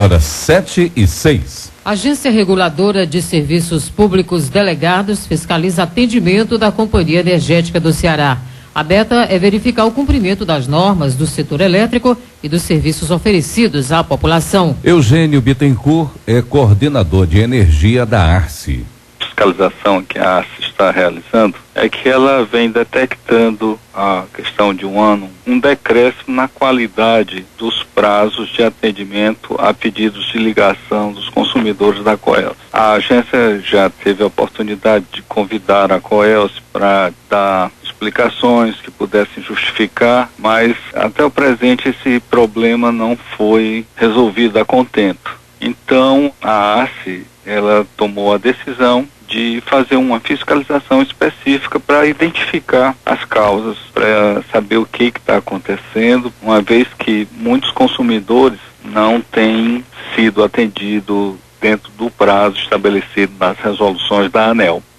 Horas 7:06. Agência Reguladora de Serviços Públicos Delegados fiscaliza atendimento da Companhia Energética do Ceará. A meta é verificar o cumprimento das normas do setor elétrico e dos serviços oferecidos à população. Eugênio Bittencourt é coordenador de energia da ARCE. A fiscalização que a ARCE está realizando é que ela vem detectando a questão de um ano, um decréscimo na qualidade dos prazos de atendimento a pedidos de ligação dos consumidores da Coelce. A agência já teve a oportunidade de convidar a Coelce para dar explicações que pudessem justificar, mas até o presente esse problema não foi resolvido a contento. Então a ARCE, ela tomou a decisão de fazer uma fiscalização específica para identificar as causas, para saber o que está acontecendo, uma vez que muitos consumidores não têm sido atendidos dentro do prazo estabelecido nas resoluções da ANEEL.